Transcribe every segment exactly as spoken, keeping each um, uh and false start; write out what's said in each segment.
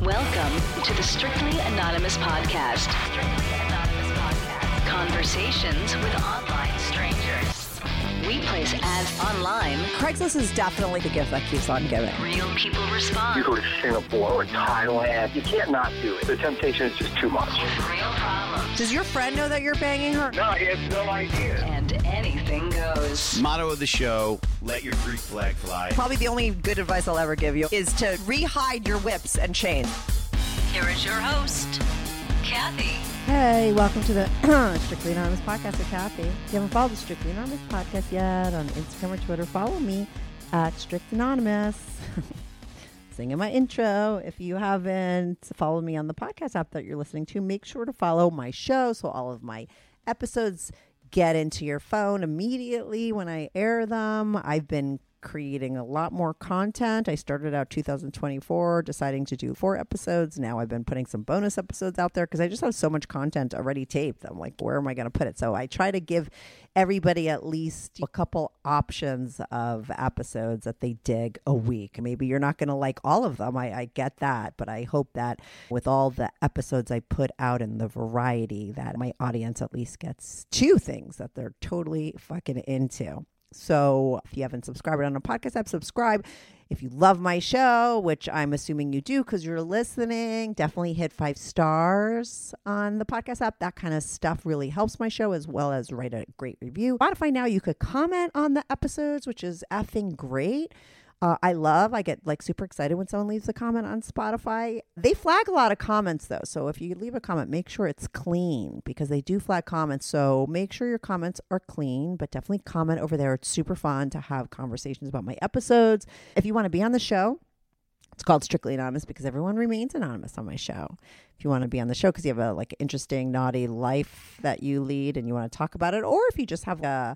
Welcome to the Strictly Anonymous Podcast. Strictly Anonymous Podcast. Conversations with online strangers. We place ads online. Craigslist is definitely the gift that keeps on giving. Real people respond. You go to Singapore or Thailand, you can't not do it. The temptation is just too much. Real problems. Does your friend know that you're banging her? No, he has no idea. And anything goes. Motto of the show, let your Greek flag fly. Probably the only good advice I'll ever give you is to re-hide your whips and chains. Here is your host, Kathy. Hey, welcome to the Strictly Anonymous Podcast with Kathy. If you haven't followed the Strictly Anonymous Podcast yet on Instagram or Twitter, follow me at Strict Anonymous. Singing my intro. If you haven't followed me on the podcast app that you're listening to, make sure to follow my show so all of my episodes get into your phone immediately when I air them. I've been creating a lot more content. I started out two thousand twenty-four deciding to do four episodes. Now I've been putting some bonus episodes out there because I just have so much content already taped. I'm like, where am I going to put it? So I try to give everybody at least a couple options of episodes that they dig a week. Maybe you're not going to like all of them. I, I get that. But I hope that with all the episodes I put out and the variety that my audience at least gets two things that they're totally fucking into. So if you haven't subscribed on a podcast app, subscribe. If you love my show, which I'm assuming you do because you're listening, definitely hit five stars on the podcast app. That kind of stuff really helps my show, as well as write a great review. Spotify now, you could comment on the episodes, which is effing great. Uh, I love, I get like super excited when someone leaves a comment on Spotify. They flag a lot of comments though. So if you leave a comment, make sure it's clean because they do flag comments. So make sure your comments are clean, but definitely comment over there. It's super fun to have conversations about my episodes. If you want to be on the show, it's called Strictly Anonymous because everyone remains anonymous on my show. If you want to be on the show because you have a like interesting, naughty life that you lead and you want to talk about it, or if you just have a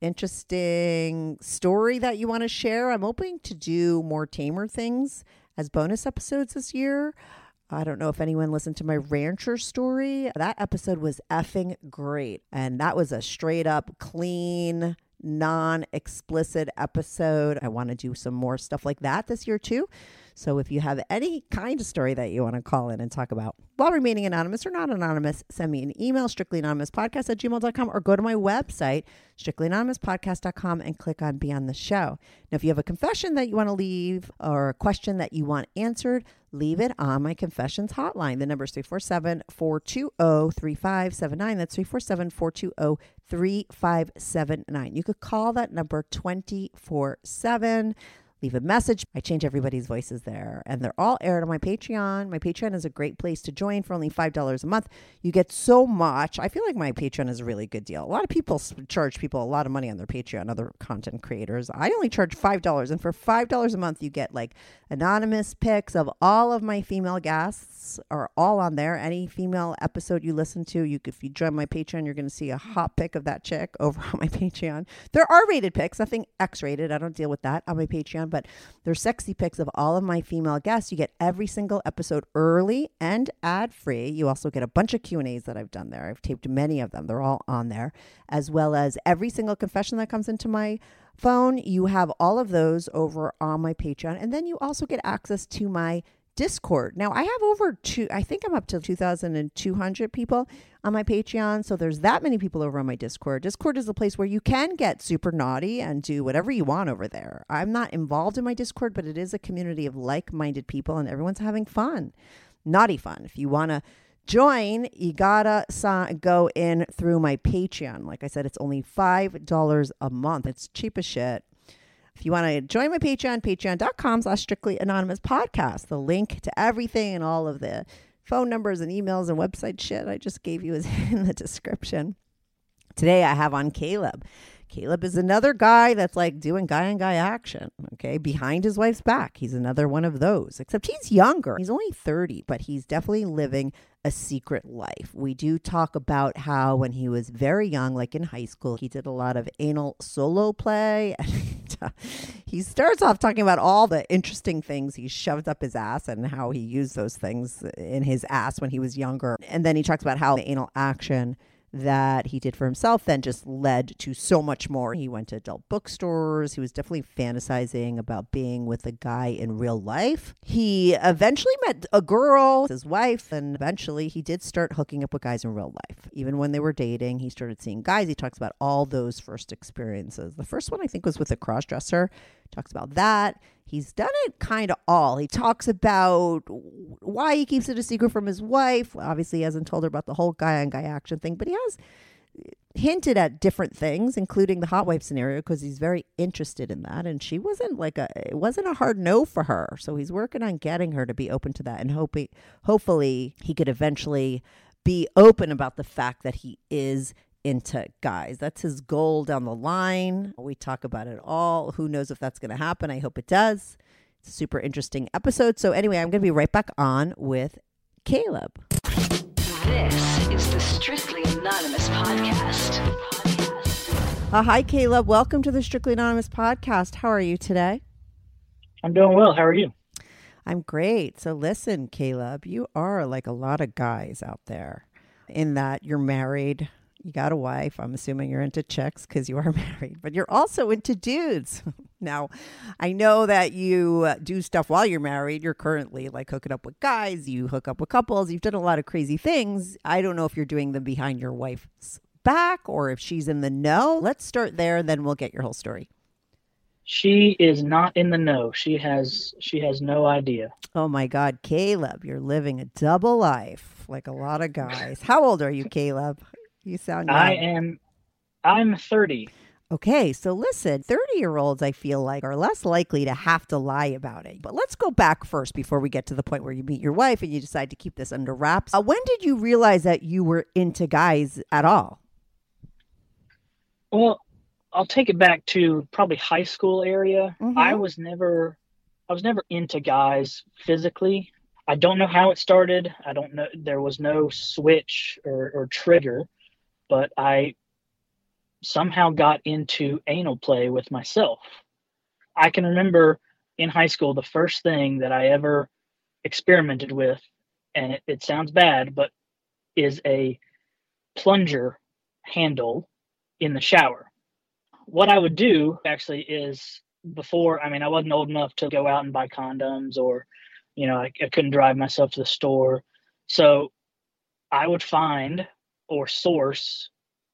interesting story that you want to share, I'm hoping to do more tamer things as bonus episodes this year. I don't know if anyone listened to my rancher story. That episode was effing great. And that was a straight up clean, non-explicit episode. I want to do some more stuff like that this year too. So if you have any kind of story that you want to call in and talk about while remaining anonymous or not anonymous, send me an email, strictlyanonymouspodcast at gmail dot com, or go to my website, strictly anonymous podcast dot com, and click on Be on the Show. Now, if you have a confession that you want to leave or a question that you want answered, leave it on my confessions hotline. The number is three four seven, four two zero, three five seven nine. That's three four seven, four two zero, three five seven nine. You could call that number twenty-four seven. Leave a message. I change everybody's voices there, and they're all aired on my Patreon. My Patreon is a great place to join for only five dollars a month. You get so much. I feel like my Patreon is a really good deal. A lot of people charge people a lot of money on their Patreon, other content creators. I only charge five dollars, and for five dollars a month, you get like anonymous pics of all of my female guests are all on there. Any female episode you listen to, you if you join my Patreon, you're going to see a hot pic of that chick over on my Patreon. There are rated pics, nothing X-rated. I don't deal with that on my Patreon. But there's sexy pics of all of my female guests. You get every single episode early and ad-free. You also get a bunch of Q and A's that I've done there. I've taped many of them. They're all on there, as well as every single confession that comes into my phone. You have all of those over on my Patreon. And then you also get access to my Discord. Now I have over two, I think I'm up to two thousand two hundred people on my Patreon. So there's that many people over on my Discord. Discord is a place where you can get super naughty and do whatever you want over there. I'm not involved in my Discord, but it is a community of like-minded people and everyone's having fun. Naughty fun. If you want to join, you gotta uh, go in through my Patreon. Like I said, it's only five dollars a month. It's cheap as shit. If you want to join my Patreon, patreon dot com slash strictly anonymous podcast. The link to everything and all of the phone numbers and emails and website shit I just gave you is in the description. Today I have on Caleb. Caleb is another guy that's like doing guy on guy action, okay, behind his wife's back. He's another one of those, except he's younger. He's only thirty, but he's definitely living a secret life. We do talk about how when he was very young, like in high school, he did a lot of anal solo play. And uh, he starts off talking about all the interesting things he shoved up his ass and how he used those things in his ass when he was younger. And then he talks about how the anal action that he did for himself then just led to so much more. He went to adult bookstores. He was definitely fantasizing about being with a guy in real life. He eventually met a girl, his wife, and eventually he did start hooking up with guys in real life. Even when they were dating, he started seeing guys. He talks about all those first experiences. The first one I think was with a cross-dresser. Talks about that. He's done it kind of all. He talks about why he keeps it a secret from his wife. Obviously, he hasn't told her about the whole guy-on-guy action thing, but he has hinted at different things, including the hot wife scenario, because he's very interested in that. And she wasn't like a, it wasn't a hard no for her. So he's working on getting her to be open to that, and hoping, hopefully, he could eventually be open about the fact that he is into guys. That's his goal down the line. We talk about it all. Who knows if that's going to happen? I hope it does. It's a super interesting episode. So anyway, I'm going to be right back on with Caleb. This is the Strictly Anonymous podcast. Uh, hi, Caleb. Welcome to the Strictly Anonymous podcast. How are you today? I'm doing well. How are you? I'm great. So listen, Caleb, you are like a lot of guys out there in that you're married. You got a wife. I'm assuming you're into chicks because you are married, but you're also into dudes. Now, I know that you uh, do stuff while you're married. You're currently like hooking up with guys. You hook up with couples. You've done a lot of crazy things. I don't know if you're doing them behind your wife's back or if she's in the know. Let's start there, and then we'll get your whole story. She is not in the know. She has she has no idea. Oh my God, Caleb, you're living a double life like a lot of guys. How old are you, Caleb? You sound young. I am, I'm thirty. Okay, so listen, thirty-year-olds, I feel like, are less likely to have to lie about it. But let's go back first before we get to the point where you meet your wife and you decide to keep this under wraps. Uh, when did you realize that you were into guys at all? Well, I'll take it back to probably high school area. Mm-hmm. I was never, I was never into guys physically. I don't know how it started. I don't know. There was no switch or, or trigger. But I somehow got into anal play with myself. I can remember in high school, the first thing that I ever experimented with, and it, it sounds bad, but is a plunger handle in the shower. What I would do actually is before, I mean, I wasn't old enough to go out and buy condoms or, you know, I, I couldn't drive myself to the store. So I would find or source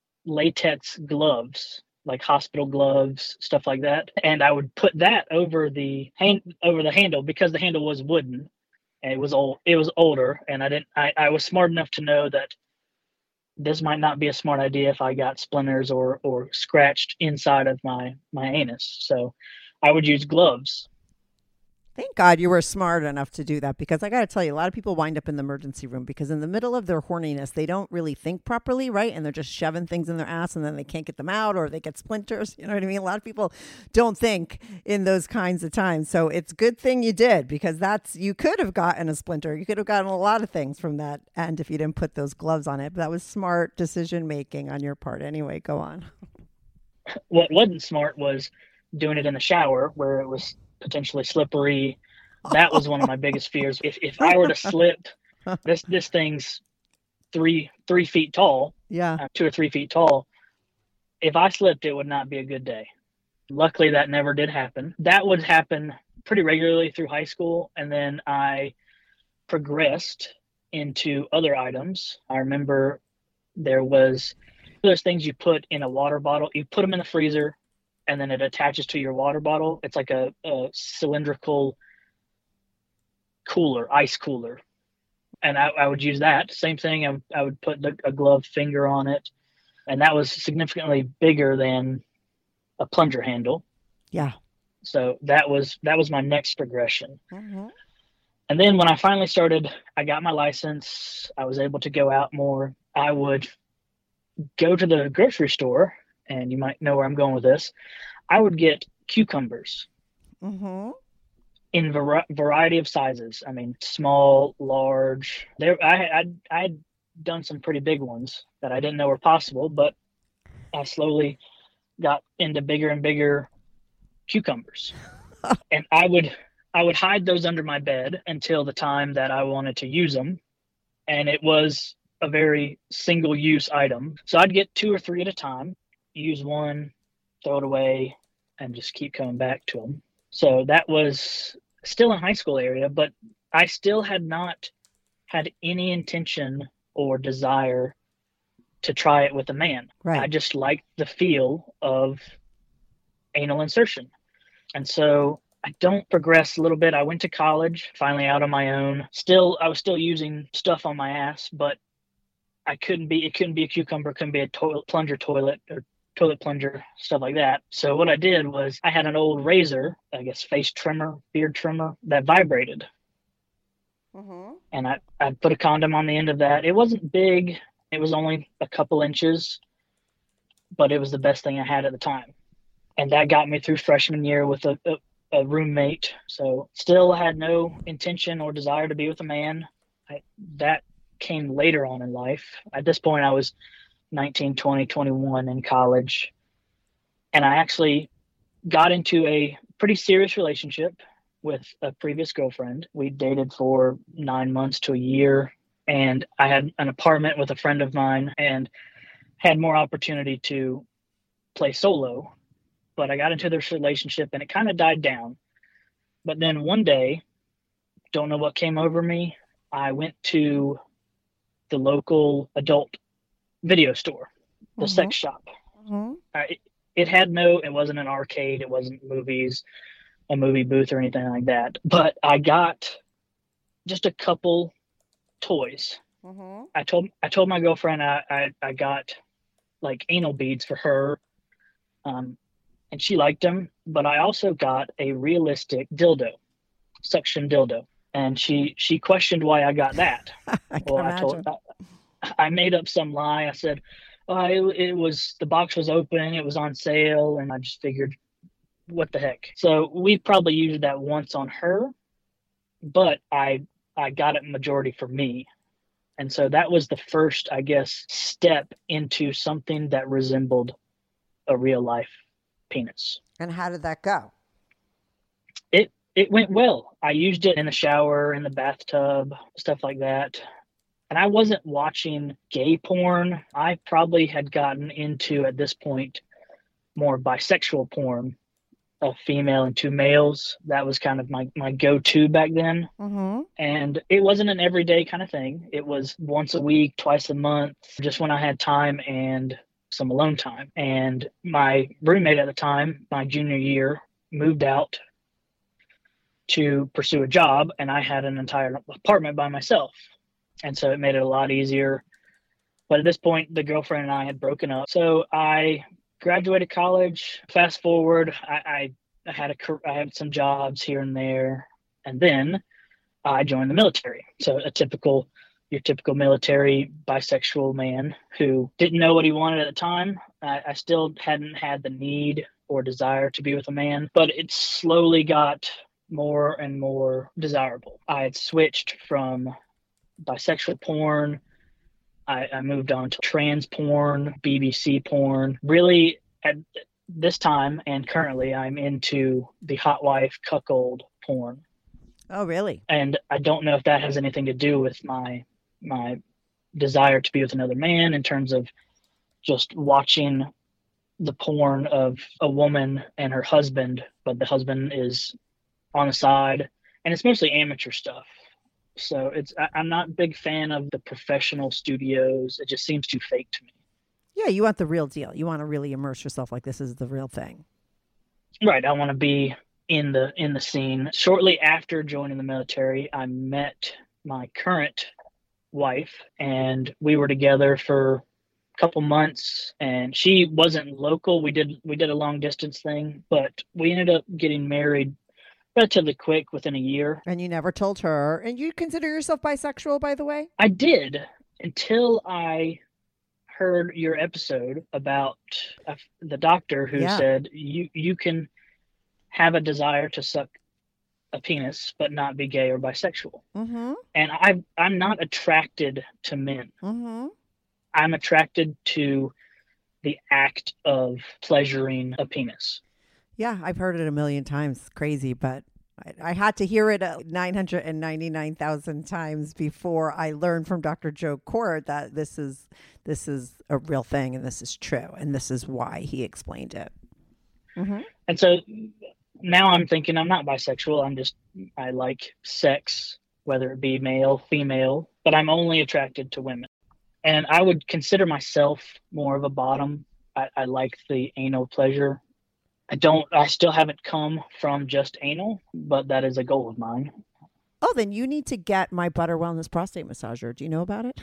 latex gloves, like hospital gloves, stuff like that. And I would put that over the hand over the handle because the handle was wooden and it was old it was older. And I didn't I, I was smart enough to know that this might not be a smart idea if I got splinters or or scratched inside of my my anus. So I would use gloves. Thank God you were smart enough to do that, because I got to tell you, a lot of people wind up in the emergency room because in the middle of their horniness, they don't really think properly, right? And they're just shoving things in their ass and then they can't get them out or they get splinters. You know what I mean? A lot of people don't think in those kinds of times. So it's a good thing you did, because that's, you could have gotten a splinter. You could have gotten a lot of things from that end if you didn't put those gloves on it. But that was smart decision making on your part. Anyway, go on. What wasn't smart was doing it in the shower where it was potentially slippery. That was one of my biggest fears. If if I were to slip, this this thing's three three feet tall, yeah, uh, two or three feet tall. If I slipped, it would not be a good day. Luckily, that never did happen. That would happen pretty regularly through high school, and then I progressed into other items. I remember there was those things you put in a water bottle. You put them in the freezer, and then it attaches to your water bottle. It's like a, a cylindrical cooler, ice cooler. And I, I would use that. Same thing. I, would, I would put the, a gloved finger on it. And that was significantly bigger than a plunger handle. Yeah. So that was that was my next progression. Mm-hmm. And then when I finally started, I got my license. I was able to go out more. I would go to the grocery store, and you might know where I'm going with this. I would get cucumbers mm-hmm. in var- variety of sizes. I mean, small, large. There, I had I had done some pretty big ones that I didn't know were possible, but I slowly got into bigger and bigger cucumbers, and I would I would hide those under my bed until the time that I wanted to use them, and it was a very single use item. So I'd get two or three at a time, use one, throw it away, and just keep coming back to them. So that was still in high school area, but I still had not had any intention or desire to try it with a man. Right. I just liked the feel of anal insertion. And so I don't progress a little bit. I went to college, finally out on my own. Still, I was still using stuff on my ass, but I couldn't be, it couldn't be a cucumber, couldn't be a toilet plunger toilet or toilet plunger, stuff like that. So what I did was I had an old razor, I guess face trimmer, beard trimmer that vibrated. Mm-hmm. And I, I put a condom on the end of that. It wasn't big. It was only a couple inches, but it was the best thing I had at the time. And that got me through freshman year with a, a, a roommate. So still had no intention or desire to be with a man. I, that came later on in life. At this point, I was nineteen, twenty, twenty-one in college. And I actually got into a pretty serious relationship with a previous girlfriend. We dated for nine months to a year. And I had an apartment with a friend of mine and had more opportunity to play solo. But I got into this relationship and it kind of died down. But then one day, don't know what came over me, I went to the local adult video store, the Mm-hmm. sex shop. Mm-hmm. Uh, it, it had no, it wasn't an arcade, it wasn't movies, a movie booth or anything like that. But I got just a couple toys. Mm-hmm. I told I told my girlfriend I, I, I got like anal beads for her, um, and she liked them. But I also got a realistic dildo, suction dildo, and she she questioned why I got that. I can Well, I imagine. told I, I made up some lie. I said, oh, it, it was the box was open, it was on sale, and I just figured, what the heck. So we probably used that once on her, but I I got it majority for me. And so that was the first, I guess, step into something that resembled a real life penis. And how did that go? It it went well. I used it in the shower, in the bathtub, stuff like that. And I wasn't watching gay porn. I probably had gotten into, at this point, more bisexual porn, a female and two males. That was kind of my, my go-to back then. Mm-hmm. And it wasn't an everyday kind of thing. It was once a week, twice a month, just when I had time and some alone time. And my roommate at the time, my junior year, moved out to pursue a job, and I had an entire apartment by myself. And so it made it a lot easier. But at this point, the girlfriend and I had broken up. So I graduated college. Fast forward, I, I, I had a I had some jobs here and there, and then I joined the military. So a typical, your typical military bisexual man who didn't know what he wanted at the time. I, I still hadn't had the need or desire to be with a man, but it slowly got more and more desirable. I had switched from bisexual porn. I, I moved on to trans porn, B B C porn. Really, at this time and currently, I'm into the hot wife cuckold porn. Oh, really? And I don't know if that has anything to do with my my desire to be with another man, in terms of just watching the porn of a woman and her husband, but the husband is on the side, and it's mostly amateur stuff. So it's I, I'm not a big fan of the professional studios. It just seems too fake to me. Yeah, you want the real deal. You want to really immerse yourself like this is the real thing. Right. I want to be in the in the scene. Shortly after joining the military, I met my current wife, and we were together for a couple months. And she wasn't local. We did we did a long distance thing, but we ended up getting married relatively quick, within a year. And you never told her. And you consider yourself bisexual, by the way? I did, until I heard your episode about uh, the doctor who Yeah. said you you can have a desire to suck a penis but not be gay or bisexual. Mm-hmm. And I I'm not attracted to men. Mm-hmm. I'm attracted to the act of pleasuring a penis. Yeah, I've heard it a million times. Crazy, but I, I had to hear it uh, nine hundred ninety-nine thousand times before I learned from Doctor Joe Court that this is this is a real thing and this is true and this is why he explained it. Mm-hmm. And so now I'm thinking I'm not bisexual. I'm just, I like sex, whether it be male, female, but I'm only attracted to women. And I would consider myself more of a bottom. I, I like the anal pleasure. I don't, I still haven't come from just anal, but that is a goal of mine. Oh, then you need to get my Butter Wellness prostate massager. Do you know about it?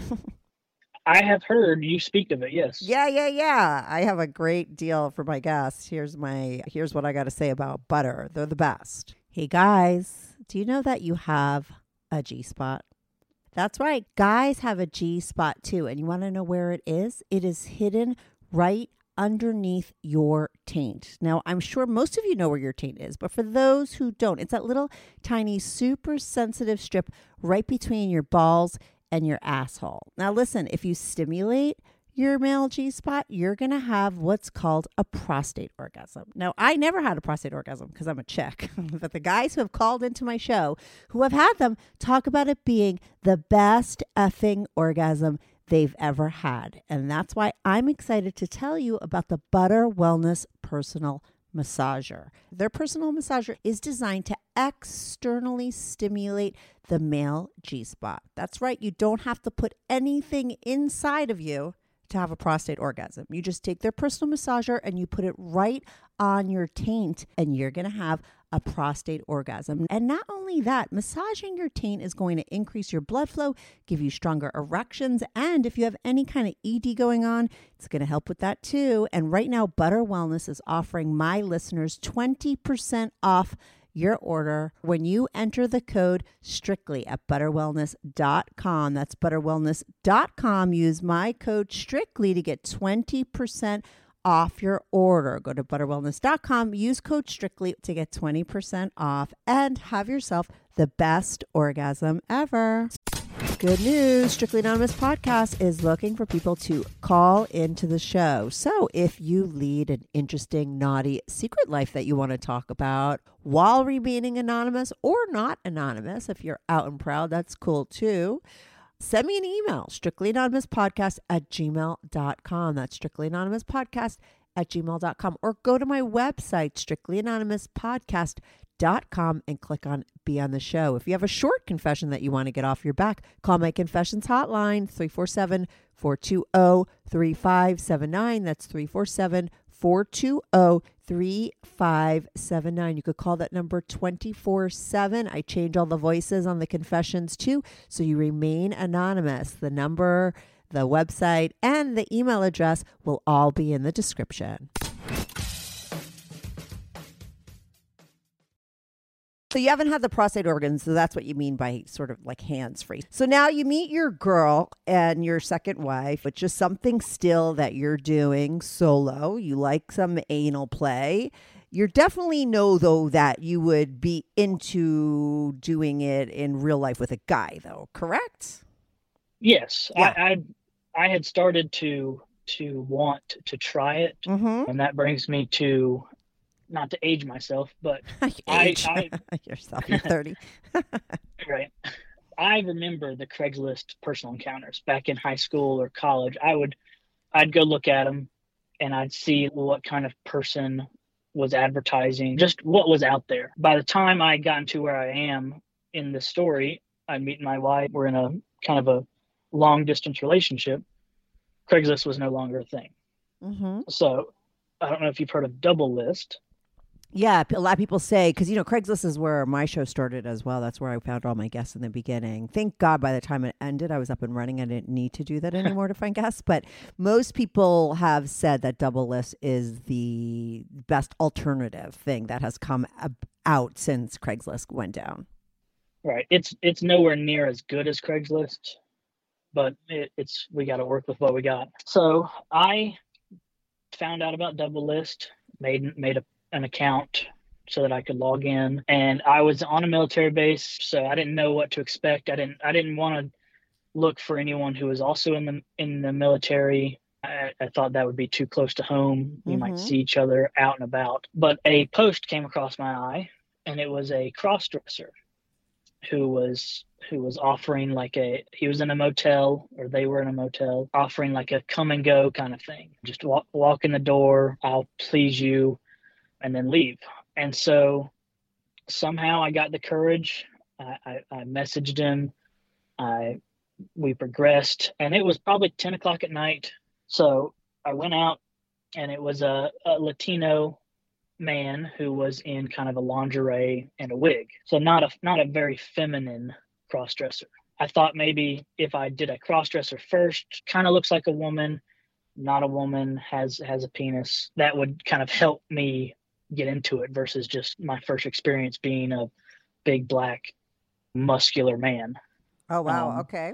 I have heard you speak of it, yes. Yeah, yeah, yeah. I have a great deal for my guests. Here's my here's what I got to say about Butter. They're the best. Hey guys, do you know that you have a G-spot? That's right. Guys have a G-spot too. And you want to know where it is? It is hidden right underneath your taint. Now, I'm sure most of you know where your taint is, but for those who don't, it's that little tiny super sensitive strip right between your balls and your asshole. Now listen, if you stimulate your male G-spot, you're going to have what's called a prostate orgasm. Now, I never had a prostate orgasm because I'm a chick, but the guys who have called into my show who have had them talk about it being the best effing orgasm they've ever had. And that's why I'm excited to tell you about the Butter Wellness Personal Massager. Their personal massager is designed to externally stimulate the male G-spot. That's right. You don't have to put anything inside of you to have a prostate orgasm. You just take their personal massager and you put it right on your taint and you're going to have a prostate orgasm. And not only that, massaging your taint is going to increase your blood flow, give you stronger erections, and if you have any kind of E D going on, it's going to help with that too. And right now, Butter Wellness is offering my listeners twenty percent off your order when you enter the code STRICTLY at butter wellness dot com. That's butter wellness dot com. Use my code STRICTLY to get twenty percent off your order. Go to butter wellness dot com, use code STRICTLY to get twenty percent off and have yourself the best orgasm ever. Good news, Strictly Anonymous Podcast is looking for people to call into the show. So if you lead an interesting, naughty secret life that you want to talk about while remaining anonymous or not anonymous, if you're out and proud, that's cool too. Send me an email, strictly anonymous podcast at gmail dot com. That's strictly anonymous podcast at gmail dot com. Or go to my website, strictly anonymous podcast dot com, and click on Be on the Show. If you have a short confession that you want to get off your back, call my confessions hotline, three four seven, four two zero, three five seven nine. That's three four seven, four two zero, three five seven nine. You could call that number twenty-four seven. I change all the voices on the confessions too, so you remain anonymous. The number, the website, and the email address will all be in the description. So you haven't had the prostate organ, so that's what you mean by sort of like hands-free. So now you meet your girl and your second wife, which is something still that you're doing solo. You like some anal play. You definitely know, though, that you would be into doing it in real life with a guy, though, correct? Yes. Yeah. I, I I had started to to want to try it, Mm-hmm. and that brings me to, not to age myself, but Age I, yourself. You're thirty. right. I remember the Craigslist personal encounters back in high school or college. I would, I'd go look at them and I'd see what kind of person was advertising, just what was out there. By the time I got to where I am in the story, I meet my wife. We're in a kind of a long distance relationship. Craigslist was no longer a thing. Mm-hmm. So I don't know if you've heard of Double List. Yeah, a lot of people say, because, you know, Craigslist is where my show started as well. That's where I found all my guests in the beginning. Thank God by the time it ended, I was up and running. I didn't need to do that anymore to find guests. But most people have said that Double List is the best alternative thing that has come ab- out since Craigslist went down. Right. It's it's nowhere near as good as Craigslist, but it, it's we got to work with what we got. So I found out about Double List, made made a an account so that I could log in, and I was on a military base, so I didn't know what to expect. I didn't I didn't want to look for anyone who was also in the in the military. I, I thought that would be too close to home. We Mhm. might see each other out and about. But a post came across my eye, and it was a cross-dresser who was who was offering like a he was in a motel, or they were in a motel, offering like a come and go kind of thing. Just walk walk in the door, I'll please you, and then leave. And so somehow I got the courage. I, I, I messaged him. I we progressed, and it was probably ten o'clock at night. So I went out, and it was a, a Latino man who was in kind of a lingerie and a wig. So not a not a very feminine cross-dresser. I thought maybe if I did a cross-dresser first, kind of looks like a woman, not a woman, has has a penis, that would kind of help me get into it versus just my first experience being a big black muscular man. Oh wow, Um, okay.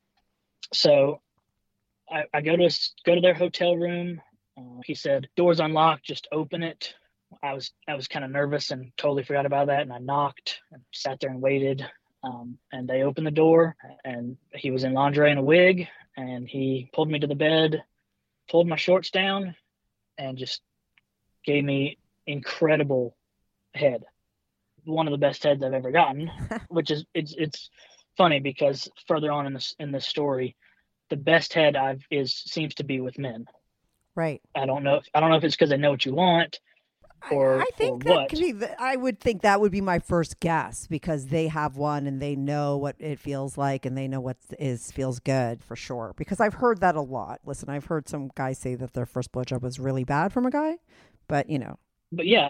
So I, I go to go to their hotel room. Uh, he said, "Door's unlocked, just open it." I was I was kind of nervous and totally forgot about that, and I knocked and sat there and waited. Um, and they opened the door, and he was in lingerie and a wig, and he pulled me to the bed, pulled my shorts down, and just gave me incredible head. One of the best heads I've ever gotten, which is it's it's funny because further on in this in this story, the best head I've is seems to be with men. Right. I don't know. If, I don't know if it's because they know what you want, or I think or that what. could be. The, I would think that would be my first guess because they have one and they know what it feels like and they know what is feels good for sure. Because I've heard that a lot. Listen, I've heard some guys say that their first blowjob was really bad from a guy, but you know. But yeah,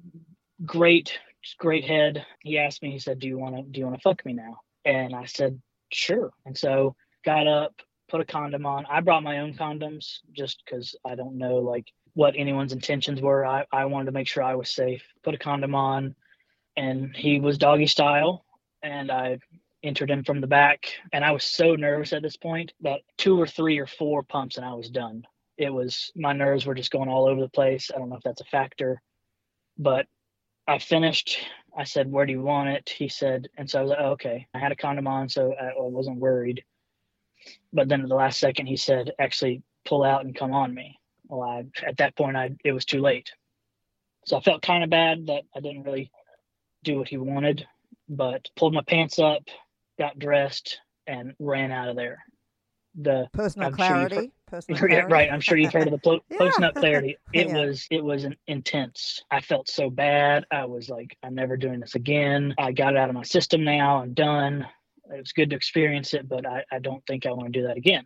great, great head. He asked me. He said, "Do you want to? Do you want to fuck me now?" And I said, "Sure." And so got up, put a condom on. I brought my own condoms just because I don't know like what anyone's intentions were. I, I wanted to make sure I was safe. Put a condom on, and he was doggy style, and I entered him from the back. And I was so nervous at this point that two or three or four pumps and I was done. It was, my nerves were just going all over the place. I don't know if that's a factor, but I finished. I said, "Where do you want it?" He said, and so I was like, oh, okay. I had a condom on, so I wasn't worried. But then at the last second, he said, "Actually, pull out and come on me." Well, I, at that point, I it was too late. So I felt kind of bad that I didn't really do what he wanted, but pulled my pants up, got dressed, and ran out of there. The Post nut I'm sure you've clarity. heard- Post nut Yeah, clarity. right. I'm sure you've heard of the po- Yeah. post nut clarity. It Yeah. was it was an intense. I felt so bad. I was like, I'm never doing this again. I got it out of my system now. I'm done. It was good to experience it, but I, I don't think I want to do that again.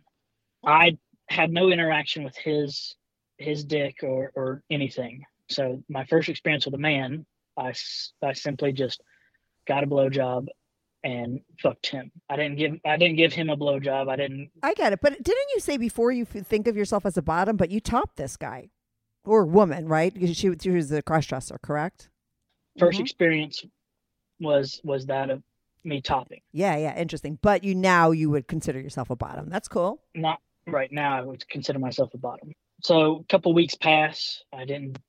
I had no interaction with his his dick or, or anything. So my first experience with a man, I, s- I simply just got a blowjob and fucked him. I didn't give I didn't give him a blowjob. I didn't. I get it. But didn't you say before you f- think of yourself as a bottom, but you topped this guy or woman, right? Because she, she was a cross-dresser, correct? First Mhm. experience was was that of me topping. Yeah, yeah, interesting. But you now you would consider yourself a bottom. That's cool. Not right now. I would consider myself a bottom. So a couple weeks pass. I didn't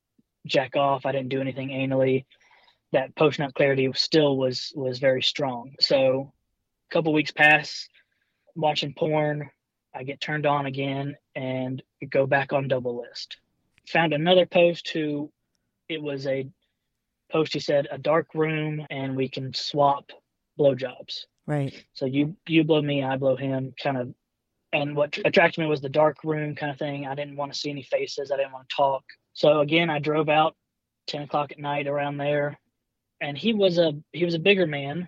jack off. I didn't do anything anally. That post nut clarity still was was very strong. So a couple weeks pass, watching porn. I get turned on again and go back on double list. Found another post who it was a post. He said a dark room and we can swap blowjobs. Right. So you you blow me, I blow him, kind of. And what attracted me was the dark room kind of thing. I didn't want to see any faces. I didn't want to talk. So again, I drove out ten o'clock at night around there, and he was a he was a bigger man.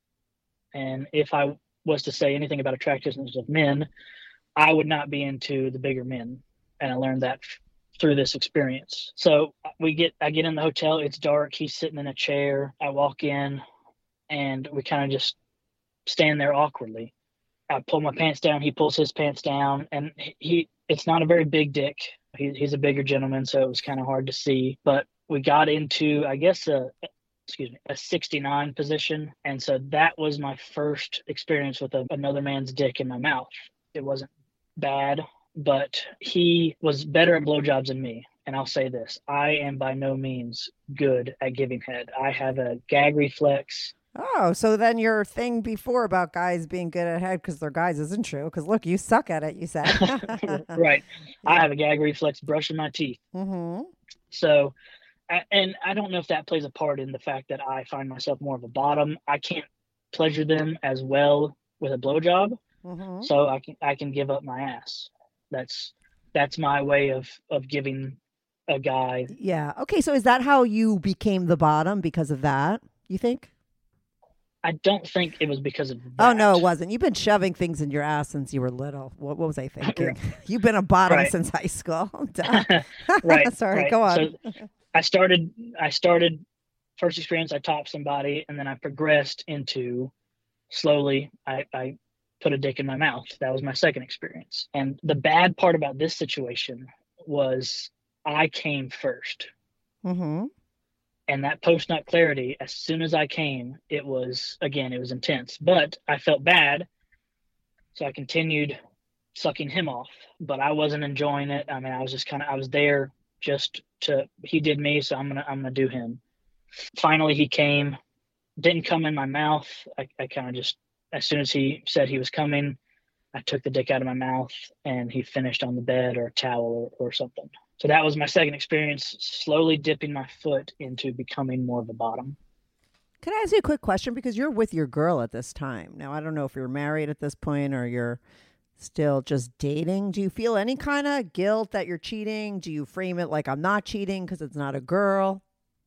And if I was to say anything about attractiveness of men, I would not be into the bigger men. And I learned that f- through this experience. So we get I get in the hotel. It's dark. He's sitting in a chair. I walk in, and we kind of just stand there awkwardly. I pull my pants down. He pulls his pants down, and he, it's not a very big dick. He, he's a bigger gentleman, so it was kind of hard to see, but we got into, I guess, a, excuse me, a sixty-nine position. And so that was my first experience with a, another man's dick in my mouth. It wasn't bad, but he was better at blowjobs than me. And I'll say this, I am by no means good at giving head. I have a gag reflex. Oh, so then your thing before about guys being good at head because they're guys isn't true. Because look, you suck at it, you said. Right. I have a gag reflex brushing my teeth. Mm-hmm. So I, and I don't know if that plays a part in the fact that I find myself more of a bottom. I can't pleasure them as well with a blowjob, Mm-hmm. so I can I can give up my ass. That's that's my way of of giving a guy. Yeah. Okay. So is that how you became the bottom because of that? You think? I don't think it was because of that. Oh no, it wasn't. You've been shoving things in your ass since you were little. What, what was I thinking? You've been a bottom Right. since high school. Right. Sorry. right. Go on. So I started. I started first experience. I topped somebody, and then I progressed into slowly. I, I put a dick in my mouth. That was my second experience. And the bad part about this situation was I came first. Mm-hmm. And that post nut clarity, as soon as I came, it was, again, it was intense. But I felt bad. So I continued sucking him off. But I wasn't enjoying it. I mean, I was just kind of, I was there just to, he did me, so I'm going to, I'm going to do him. Finally, he came, didn't come in my mouth. I, I kind of just, as soon as he said he was coming, I took the dick out of my mouth and he finished on the bed or a towel or, or something. So that was my second experience, slowly dipping my foot into becoming more of a bottom. Can I ask you a quick question? Because you're with your girl at this time. Now, I don't know if you're married at this point or you're still just dating. Do you feel any kind of guilt that you're cheating? Do you frame it like I'm not cheating because it's not a girl?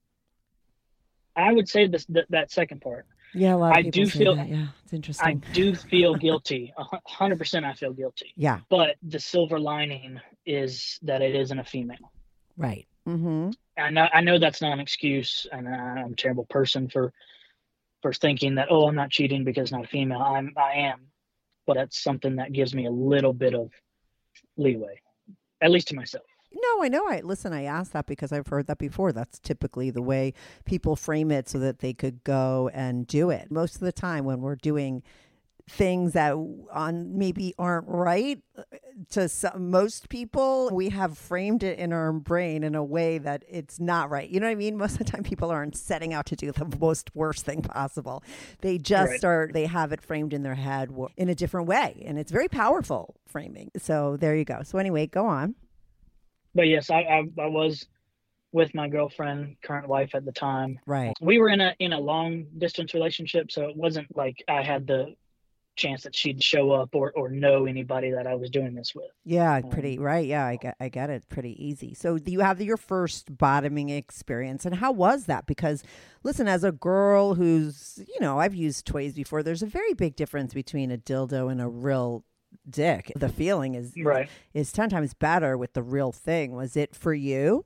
I would say this, th- that second part. Yeah, a lot of I people do say feel- that. Yeah, it's I interesting. do feel guilty. A hu- hundred percent I feel guilty. Yeah, But the silver lining is that it isn't a female. right. Mm-hmm. I know, I know that's not an excuse, and I'm a terrible person for for thinking that, oh, I'm not cheating because it's not a female. I'm I am, but that's something that gives me a little bit of leeway, at least to myself. No, I know. I listen. I asked that because I've heard that before. That's typically the way people frame it, so that they could go and do it. Most of the time, when we're doing things that on maybe aren't right to some, most people, we have framed it in our brain in a way that it's not right. You know what I mean? Most of the time, people aren't setting out to do the most worst thing possible. They just Right. are. They have it framed in their head in a different way, and it's very powerful framing. So there you go. So anyway, go on. But yes, I, I I was with my girlfriend, current wife at the time. Right. We were in a in a long distance relationship, so it wasn't like I had the chance that she'd show up or or know anybody that I was doing this with. Yeah, pretty right. Yeah, I get I get it. Pretty easy. So do you have your first bottoming experience, and how was that? Because listen, as a girl who's, you know, I've used toys before, there's a very big difference between a dildo and a real dick. The feeling is Right. is ten times better with the real thing. Was it for you?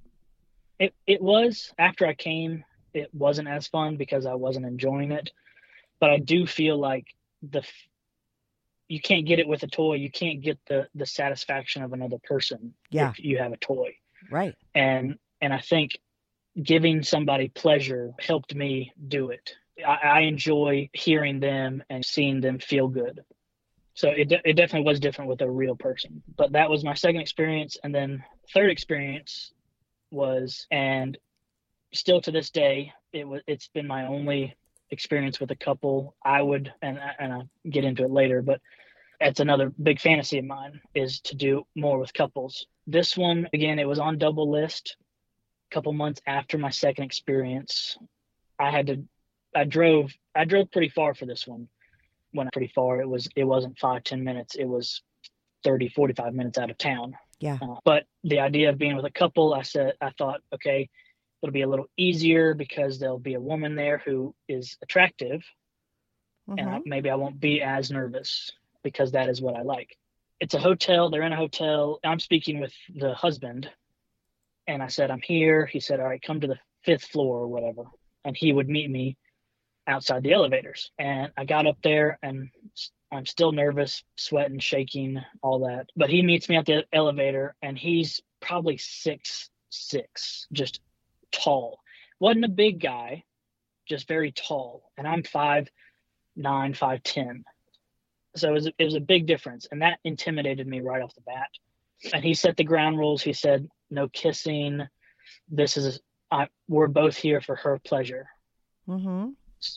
It it was. After I came, it wasn't as fun because I wasn't enjoying it. But I do feel like the f- you can't get it with a toy. You can't get the the satisfaction of another person Yeah. if you have a toy. Right. And and I think giving somebody pleasure helped me do it. I, I enjoy hearing them and seeing them feel good. So it de- it definitely was different with a real person. But that was my second experience, and then third experience was, and still to this day, it was it's been my only experience with a couple. I would, and and I'll get into it later, but that's another big fantasy of mine, is to do more with couples. This one, again, it was on Double List. A couple months after my second experience, I had to, I drove, I drove pretty far for this one. When pretty far, it was, it wasn't five, ten minutes. It was thirty, forty-five minutes out of town. Yeah. Uh, but the idea of being with a couple, I said, I thought, okay, it'll be a little easier because there'll be a woman there who is attractive, and I, Mhm. maybe I won't be as nervous because that is what I like. It's a hotel. They're in a hotel. I'm speaking with the husband, and I said, I'm here. He said, all right, come to the fifth floor or whatever. And he would meet me outside the elevators. And I got up there, and I'm still nervous, sweating, shaking, all that. But he meets me at the elevator, and he's probably six, six, just tall. Wasn't a big guy, just very tall. And I'm five, nine, five, ten. So it was, it was a big difference. And that intimidated me right off the bat. And he set the ground rules. He said, no kissing. This is, I, we're both here for her pleasure. Mhm.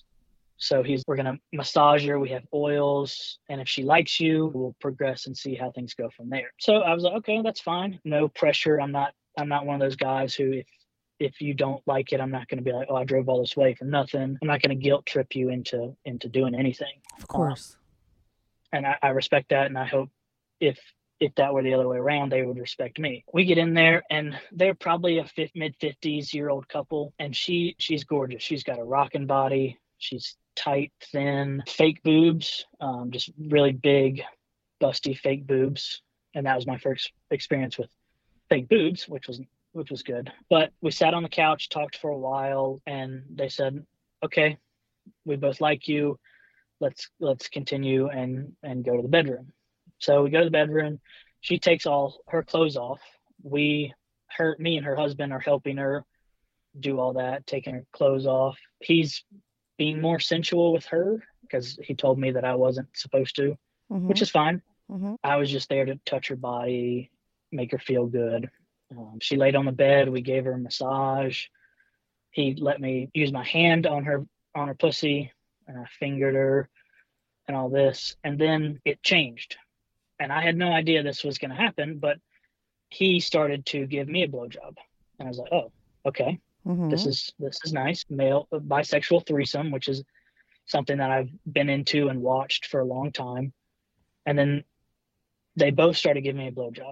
So he's, we're going to massage her. We have oils. And if she likes you, we'll progress and see how things go from there. So I was like, okay, that's fine. No pressure. I'm not, I'm not one of those guys who, if, if you don't like it, I'm not going to be like, oh, I drove all this way for nothing. I'm not going to guilt trip you into into doing anything. Of course. Um, and I, I respect that, and I hope if if that were the other way around, they would respect me. We get in there, and they're probably a mid fifties year old couple, and she she's gorgeous. She's got a rocking body. She's tight, thin, fake boobs, um, just really big, busty fake boobs. And that was my first experience with fake boobs, which was which was good. But we sat on the couch, talked for a while, and they said, okay, we both like you. Let's let's continue and and go to the bedroom. So we go to the bedroom. She takes all her clothes off. We, her, me and her husband are helping her do all that, taking her clothes off. He's being more sensual with her because he told me that I wasn't supposed to, Mm-hmm. which is fine. Mm-hmm. I was just there to touch her body, make her feel good. Um, she laid on the bed. We gave her a massage. He let me use my hand on her on her pussy, and I fingered her and all this. And then it changed. And I had no idea this was going to happen, but he started to give me a blowjob. And I was like, oh, okay, Mm-hmm. this is this is nice. Male bisexual threesome, which is something that I've been into and watched for a long time. And then they both started giving me a blowjob.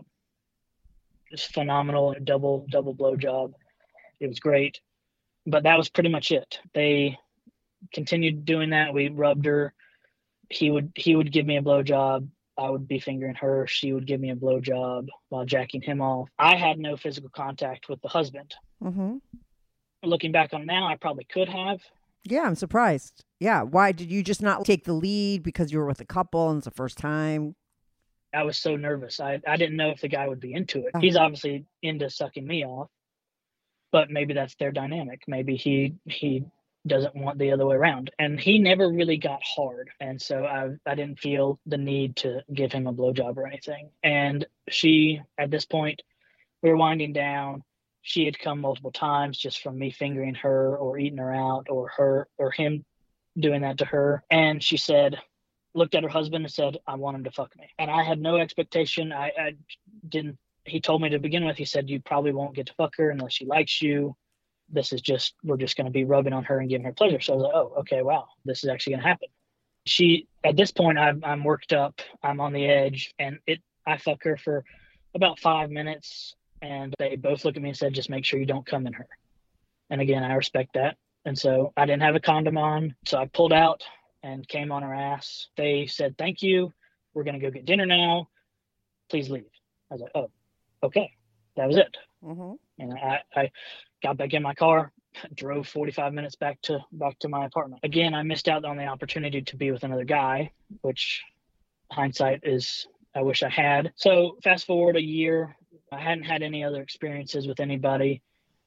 Just phenomenal, double double blowjob. It was great. But that was pretty much it. They continued doing that. We rubbed her. He would he would give me a blowjob. I would be fingering her. She would give me a blowjob while jacking him off. I had no physical contact with the husband. Mm-hmm. Looking back on it now, I probably could have. Yeah, I'm surprised. Yeah, why did you just not take the lead because you were with a couple and it's the first time? I was so nervous. I, I didn't know if the guy would be into it. Uh-huh. He's obviously into sucking me off, but maybe that's their dynamic. Maybe he he doesn't want the other way around. And he never really got hard. And so I I didn't feel the need to give him a blowjob or anything. And she, at this point, we were winding down. She had come multiple times just from me fingering her or eating her out or her or him doing that to her. And she said, looked at her husband and said, I want him to fuck me. And I had no expectation. I, I didn't, he told me to begin with, he said, you probably won't get to fuck her unless she likes you. This is just, we're just going to be rubbing on her and giving her pleasure. So I was like, oh, okay, wow, this is actually going to happen. She, at this point, I'm, I'm worked up, I'm on the edge, and it, I fuck her for about five minutes, and they both look at me and said, just make sure you don't come in her. And again, I respect that. And so I didn't have a condom on, so I pulled out and came on her ass. They said, thank you, we're going to go get dinner now, please leave. I was like, oh, okay, that was it. Mm-hmm. And I, I got back in my car, drove forty-five minutes back to back to my apartment. Again, I missed out on the opportunity to be with another guy, which hindsight is, I wish I had. So fast forward a year, I hadn't had any other experiences with anybody.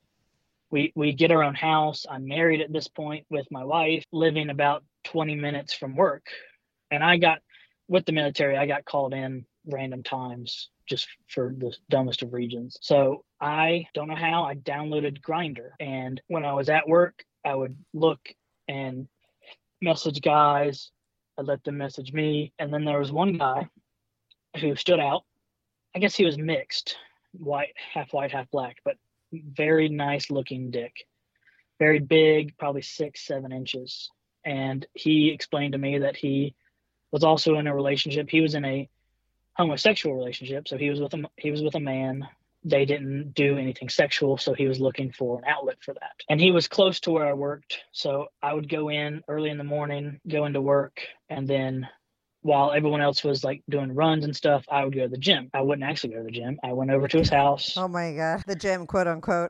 We we get our own house. I'm married at this point with my wife, living about twenty minutes from work. And I got, with the military, I got called in random times just for the dumbest of reasons. So I don't know how, I downloaded Grindr. And when I was at work, I would look and message guys. I'd let them message me. And then there was one guy who stood out. I guess he was mixed, white, half white, half black, but very nice looking dick. Very big, probably six, seven inches. And he explained to me that he was also in a relationship. He was in a homosexual relationship. So he was with a, he was with a man. They didn't do anything sexual. So he was looking for an outlet for that. And he was close to where I worked. So I would go in early in the morning, go into work. And then while everyone else was like doing runs and stuff, I would go to the gym. I wouldn't actually go to the gym. I went over to his house. Oh my God. The gym, quote unquote.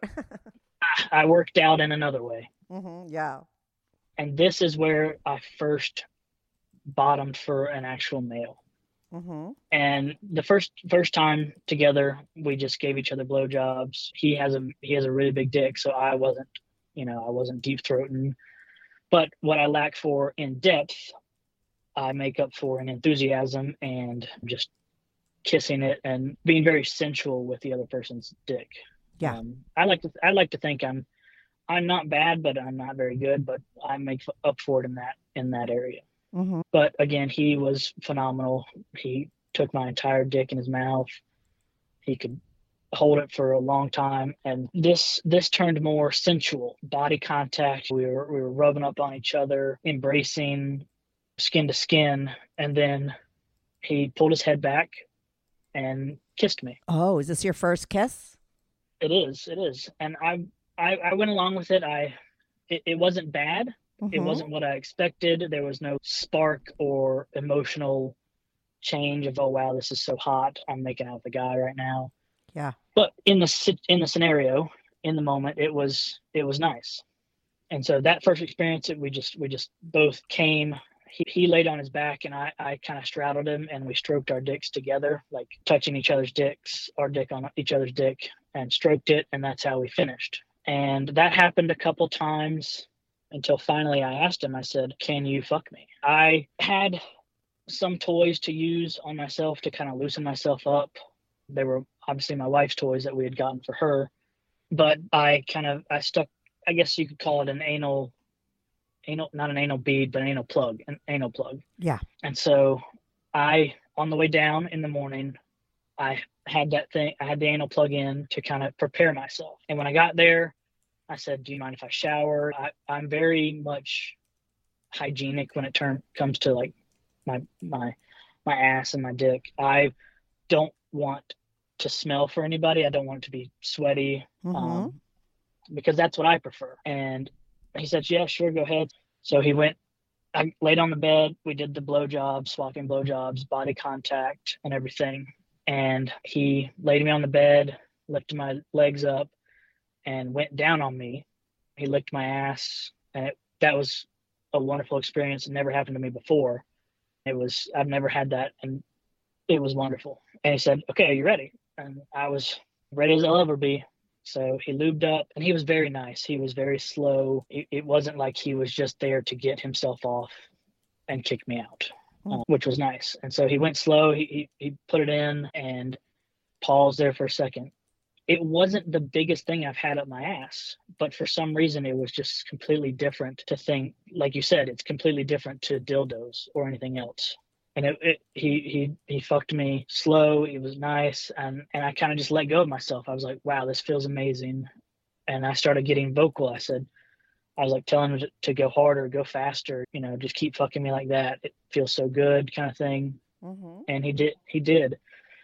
I worked out in another way. Mm-hmm. Yeah. And this is where I first bottomed for an actual male. Mm-hmm. And the first first time together, we just gave each other blowjobs. He has a he has a really big dick, so I wasn't, you know, I wasn't deep throating. But what I lack for in depth, I make up for in enthusiasm and just kissing it and being very sensual with the other person's dick. Yeah. Um, I like to I like to think I'm I'm not bad, but I'm not very good. But I make up for it in that in that area. Mm-hmm. But again, he was phenomenal. He took my entire dick in his mouth. He could hold it for a long time. And this this turned more sensual, body contact. We were we were rubbing up on each other, embracing, skin to skin, and then he pulled his head back and kissed me. Oh, is this your first kiss? It is, it is. And I I, I went along with it. I it, it wasn't bad. Mm-hmm. It wasn't what I expected. There was no spark or emotional change of, oh wow, this is so hot, I'm making out with a guy right now. Yeah. But in the in the scenario, in the moment, it was it was nice. And so that first experience, it, we just we just both came. He, he laid on his back, and I, I kind of straddled him, and we stroked our dicks together, like touching each other's dicks, our dick on each other's dick, and stroked it, and that's how we finished. And that happened a couple times until finally I asked him, I said, can you fuck me? I had some toys to use on myself to kind of loosen myself up. They were obviously my wife's toys that we had gotten for her, but I kind of, I stuck, I guess you could call it an anal, anal, not an anal bead, but an anal plug, an anal plug. Yeah. And so I, on the way down in the morning, I had that thing, I had the anal plug in to kind of prepare myself. And when I got there, I said, do you mind if I shower? I, I'm very much hygienic when it term, comes to like my, my, my ass and my dick. I don't want to smell for anybody. I don't want it to be sweaty, Mm-hmm. um, because that's what I prefer. And he said, yeah, sure, go ahead. So he went, I laid on the bed. We did the blowjobs, swapping blowjobs, body contact and everything. And he laid me on the bed, lifted my legs up, and went down on me. He licked my ass, and it, that was a wonderful experience. It never happened to me before. It was, I've never had that, and it was wonderful. And he said, okay, are you ready? And I was ready as I'll ever be. So he lubed up, and he was very nice. He was very slow. It, it wasn't like he was just there to get himself off and kick me out, uh, which was nice. And so he went slow. He, he, he put it in and paused there for a second. It wasn't the biggest thing I've had up my ass, but for some reason it was just completely different to think, like you said, it's completely different to dildos or anything else. And it, it he he he fucked me slow. It was nice, and and I kind of just let go of myself. I was like, wow, this feels amazing. And I started getting vocal. I said, I was like telling him to, to go harder, go faster, you know, just keep fucking me like that. It feels so good, kind of thing. Mm-hmm. And he did, he did.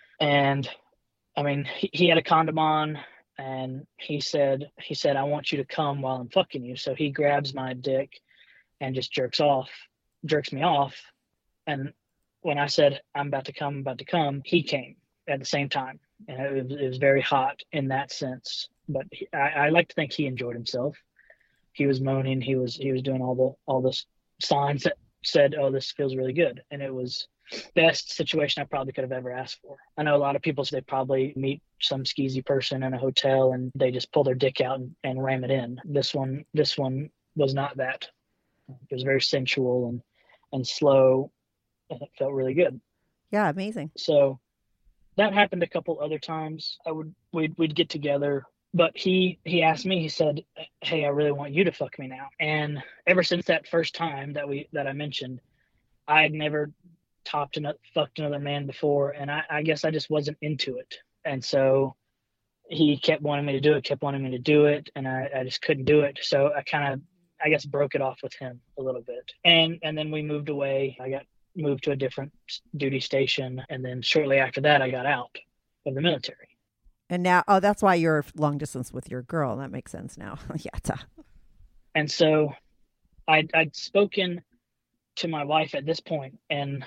And I mean, he, he had a condom on, and he said, he said, I want you to come while I'm fucking you. So he grabs my dick and just jerks off, jerks me off. And when I said, I'm about to come, I'm about to come, he came at the same time. And it was, it was very hot in that sense. But he, I, I like to think he enjoyed himself. He was moaning. He was, he was doing all the, all the signs that said, oh, this feels really good. And it was best situation I probably could have ever asked for. I know a lot of people say they probably meet some skeezy person in a hotel and they just pull their dick out and, and ram it in. This one, this one was not that. It was very sensual and, and slow, and it felt really good. Yeah, amazing. So that happened a couple other times. I would we'd we'd get together, but he he asked me. He said, "Hey, I really want you to fuck me now." And ever since that first time that we that I mentioned, I had never topped and fucked another man before, and I, I guess I just wasn't into it. And so he kept wanting me to do it, kept wanting me to do it, and I, I just couldn't do it. So I kind of, I guess, broke it off with him a little bit. And and then we moved away. I got moved to a different duty station, and then shortly after that, I got out of the military. And now, oh, that's why you're long distance with your girl. That makes sense now. Yeah. Ta. And so I'd, I'd spoken to my wife at this point, and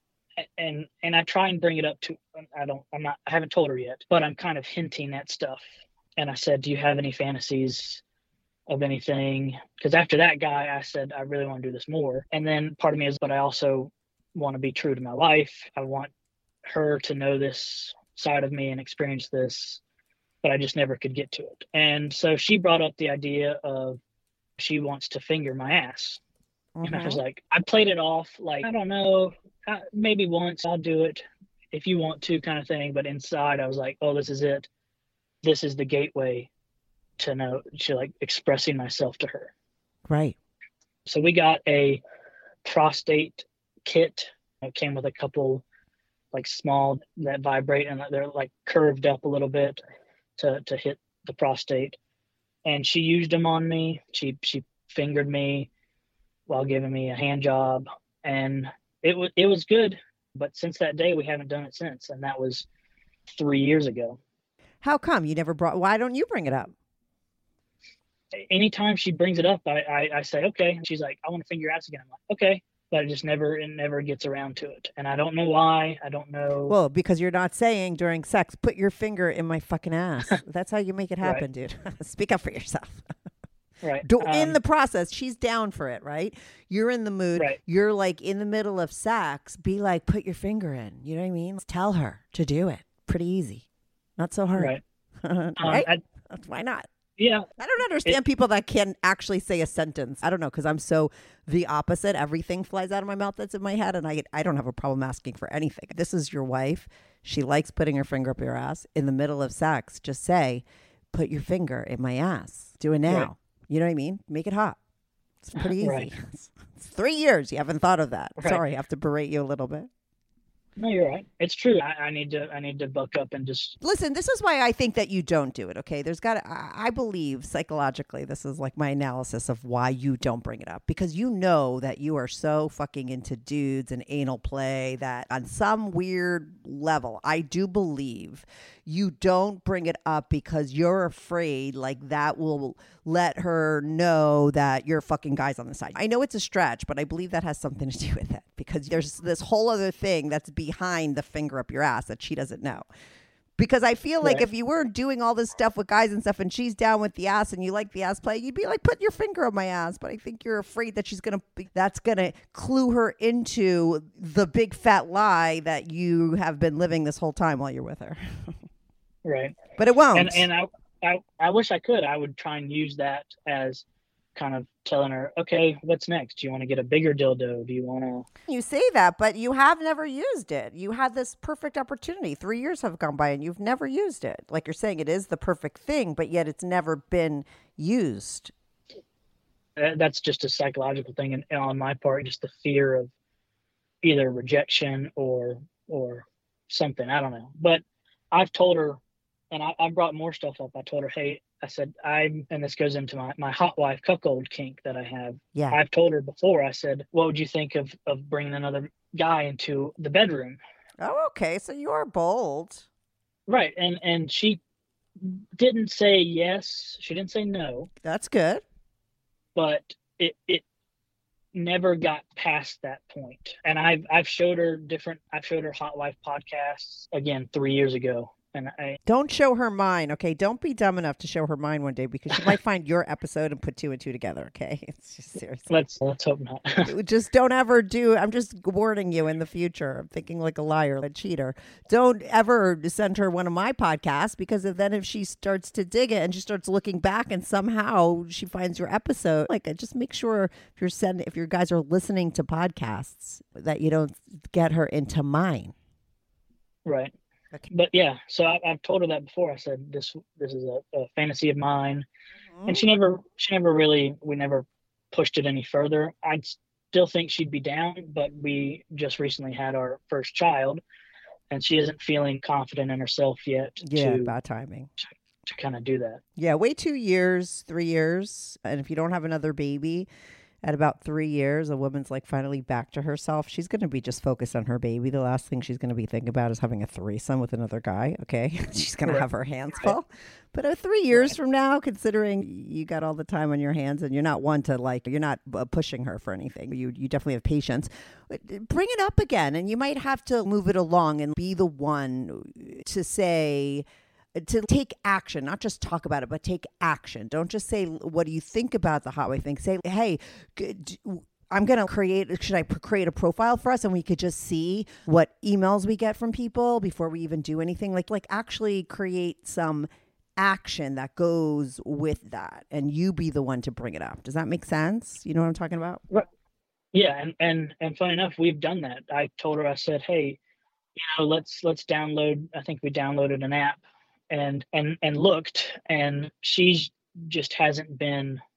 and and I try and bring it up to, I don't, I'm not, I haven't told her yet, but I'm kind of hinting at stuff. And I said, do you have any fantasies of anything? Because after that guy, I said, I really want to do this more. And then part of me is, but I also want to be true to my wife. I want her to know this side of me and experience this, but I just never could get to it. And so she brought up the idea of she wants to finger my ass. Mm-hmm. And I was like, I played it off like, I don't know, uh, maybe once I'll do it if you want to, kind of thing. But inside I was like, oh, this is it. This is the gateway to know, to like expressing myself to her. Right. So we got a prostate kit. It came with a couple like small that vibrate and they're like curved up a little bit. to to hit the prostate, and she used them on me. She she fingered me while giving me a hand job, and it was it was good. But since that day, we haven't done it since, and that was three years ago. How come you never brought? Why don't you bring it up? Anytime she brings it up, I I, I say okay. She's like, I want to finger your ass again. I'm like, okay. But it just never, it never gets around to it. And I don't know why. I don't know. Well, because you're not saying during sex, put your finger in my fucking ass. That's how you make it happen, Right. dude. Speak up for yourself. Right. Do, in Um, the process, she's down for it, right? You're in the mood. Right. You're like in the middle of sex. Be like, put your finger in. You know what I mean? Tell her to do it. Pretty easy. Not so hard. Right. Um, right? I, Why not? yeah. I don't understand It- people that can actually say a sentence. I don't know, because I'm so the opposite. Everything flies out of my mouth that's in my head, and I I don't have a problem asking for anything. This is your wife. She likes putting her finger up your ass in the middle of sex. Just say, put your finger in my ass. Do it now. Right. You know what I mean? Make it hot. It's pretty easy. Right. It's, it's three years. You haven't thought of that. Right. Sorry, I have to berate you a little bit. No, you're right. It's true. I, I need to, I need to buck up and just, Listen, this is why I think that you don't do it, okay? There's got to, I I believe psychologically, this is like my analysis of why you don't bring it up. Because you know that you are so fucking into dudes and anal play that on some weird level, I do believe you don't bring it up because you're afraid like that will let her know that you're fucking guys on the side. I know it's a stretch, but I believe that has something to do with it because there's this whole other thing that's behind the finger up your ass that she doesn't know. Because I feel like Right. if you weren't doing all this stuff with guys and stuff and she's down with the ass and you like the ass play, you'd be like, put your finger up my ass. But I think you're afraid that she's going to, that's going to clue her into the big fat lie that you have been living this whole time while you're with her. right. But it won't. And, and I, I, I wish I could. I would try and use that as kind of telling her, okay, what's next? Do you want to get a bigger dildo? Do you want to? You say that, but you have never used it. You had this perfect opportunity. Three years have gone by and you've never used it. Like you're saying, it is the perfect thing, but yet it's never been used. That's just a psychological thing, and on my part, just the fear of either rejection or or something. I don't know. But I've told her, and I, I brought more stuff up. I told her, hey, I said, I'm, and this goes into my, my hot wife cuckold kink that I have. Yeah. I've told her before, I said, what would you think of, of bringing another guy into the bedroom? Oh, okay. So you are bold. Right. And, and she didn't say yes. She didn't say no, That's good. but it, it never got past that point. And I've, I've showed her different, I've showed her Hot Wife podcasts again, three years ago. And I, Don't show her mine, okay? Don't be dumb enough to show her mine one day because she might find your episode and put two and two together, okay? It's just seriously. let's, let's hope not. Just don't ever do, I'm just warning you in the future. I'm thinking like a liar, a cheater. Don't ever send her one of my podcasts because if, then if she starts to dig it and she starts looking back and somehow she finds your episode, like just make sure if you're sending, if your guys are listening to podcasts that you don't get her into mine. Right. Okay. But yeah, so I, I've told her that before. I said this this is a, a fantasy of mine, and she never she never really we never pushed it any further. I still think she'd be down, but we just recently had our first child, and she isn't feeling confident in herself yet Yeah, to bad timing. to kind of do that. Yeah, wait two years, three years. And if you don't have another baby at about three years, a woman's like finally back to herself. She's going to be just focused on her baby. The last thing she's going to be thinking about is having a threesome with another guy. Okay. She's going to have her hands full. But uh, three years Right. from now, considering you got all the time on your hands and you're not one to like, you're not uh, pushing her for anything. You, you definitely have patience. Bring it up again. And you might have to move it along and be the one to say, to take action, not just talk about it, but take action. Don't just say, what do you think about the hot wife thing? Say, hey, g- I'm going to create, should I p- create a profile for us? And we could just see what emails we get from people before we even do anything. Like, like actually create some action that goes with that. And you be the one to bring it up. Does that make sense? You know what I'm talking about? Yeah, and and and funny enough, we've done that. I told her, I said, hey, you know, let's let's download. I think we downloaded an app and and and looked, and she's just hasn't been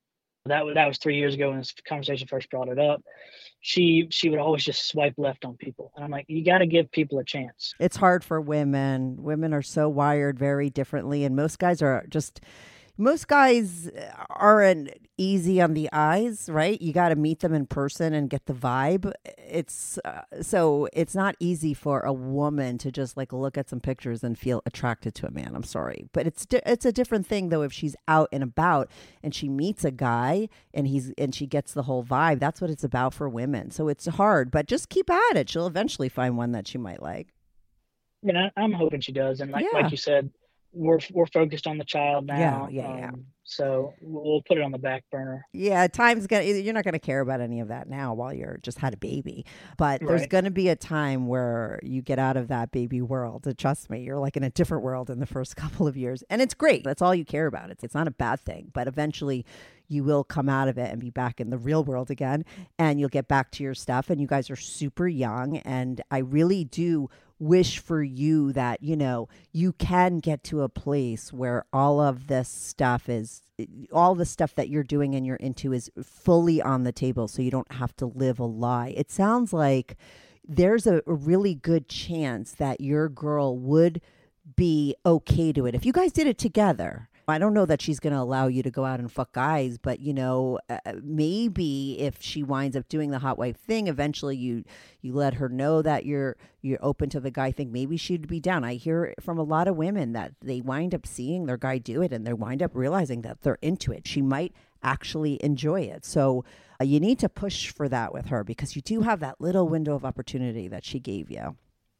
That was that was three years ago when this conversation first brought it up. She she would always just swipe left on people, and I'm like, you got to give people a chance. It's hard for women. Women are so wired very differently, and most guys are just. Most guys aren't easy on the eyes, right? You got to meet them in person and get the vibe. It's uh, so it's not easy for a woman to just like look at some pictures and feel attracted to a man. I'm sorry, but it's di- it's a different thing though if she's out and about and she meets a guy and he's and she gets the whole vibe. That's what it's about for women. So it's hard, but just keep at it. She'll eventually find one that she might like. You know, I'm hoping she does, and like Yeah. like you said. We're we're focused on the child now. Yeah, yeah, yeah. Um, so we'll put it on the back burner. Yeah, time's gonna. You're not gonna care about any of that now while you're just had a baby, but there's Right. gonna be a time where you get out of that baby world. And trust me, you're like in a different world in the first couple of years, and it's great. That's all you care about. It's it's not a bad thing, but eventually you will come out of it and be back in the real world again, and you'll get back to your stuff. And you guys are super young, and I really do wish for you that, you know, you can get to a place where all of this stuff is, all the stuff that you're doing and you're into is fully on the table so you don't have to live a lie. It sounds like there's a, a really good chance that your girl would be okay to it if you guys did it together. I don't know that she's going to allow you to go out and fuck guys, but, you know, uh, maybe if she winds up doing the hot wife thing, eventually you you let her know that you're you're open to the guy thing. Maybe she'd be down. I hear from a lot of women that they wind up seeing their guy do it and they wind up realizing that they're into it. She might actually enjoy it. So uh, you need to push for that with her because you do have that little window of opportunity that she gave you.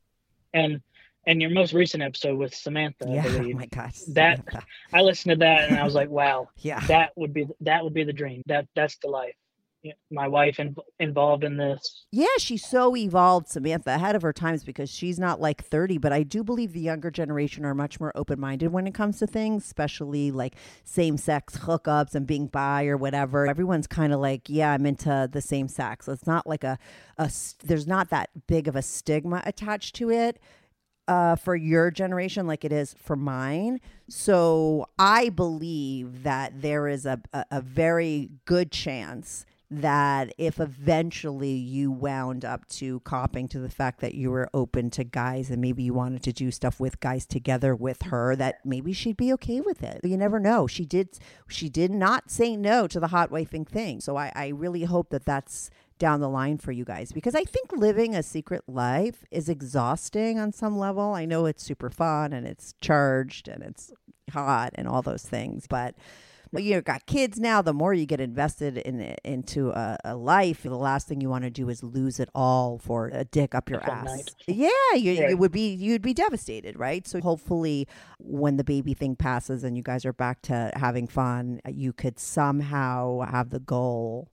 And and your most recent episode with Samantha, Yeah. I Oh believe, my gosh. that Samantha. I listened to that and I was like, wow, Yeah. that would be that would be the dream. That that's the life. Yeah, my wife in, involved in this. Yeah, she's so evolved, Samantha, ahead of her times because she's not like thirty, but I do believe the younger generation are much more open-minded when it comes to things, especially like same-sex hookups and being bi or whatever. Everyone's kind of like, yeah, I'm into the same sex. So it's not like a, a, there's not that big of a stigma attached to it. Uh, for your generation like it is for mine. So I believe that there is a, a, a very good chance that if eventually you wound up to copping to the fact that you were open to guys and maybe you wanted to do stuff with guys together with her, that maybe she'd be okay with it. You never know. She did she did not say no to the hot wifing thing. So I, I really hope that that's down the line for you guys, because I think living a secret life is exhausting on some level. I know it's super fun and it's charged and it's hot and all those things, but well, you've got kids now. The more you get invested in into a, a life, the last thing you want to do is lose it all for a dick up your For a ass. night. Yeah, you, Right. you would be you'd be devastated, right? So hopefully, when the baby thing passes and you guys are back to having fun, you could somehow have the goal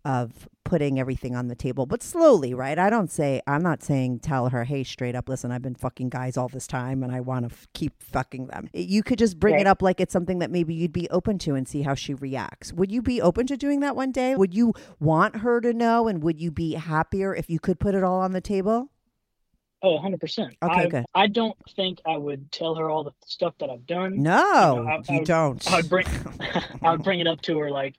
of putting everything on the table, but slowly, right? I don't say, I'm not saying tell her, hey, straight up, listen, I've been fucking guys all this time and I want to f- keep fucking them. You could just bring Right. it up like it's something that maybe you'd be open to and see how she reacts. Would you be open to doing that one day? Would you want her to know, and would you be happier if you could put it all on the table? Oh, one hundred percent. Okay, I, good. I don't think I would tell her all the stuff that I've done. No, You know, I- I you would- don't. I would bring I would bring it up to her like,